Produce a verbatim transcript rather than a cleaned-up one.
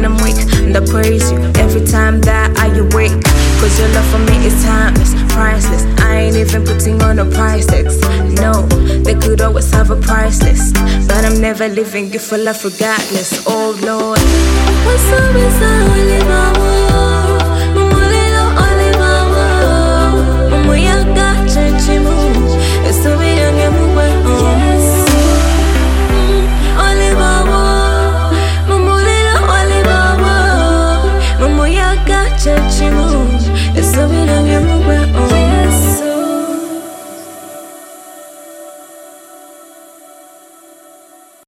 when I'm weak, and I praise you every time that I awake. Cause your love for me is timeless, priceless. I ain't even putting on a price tag. No, they could always have a price list, but I'm never leaving you for love regardless. Oh Lord, what's up?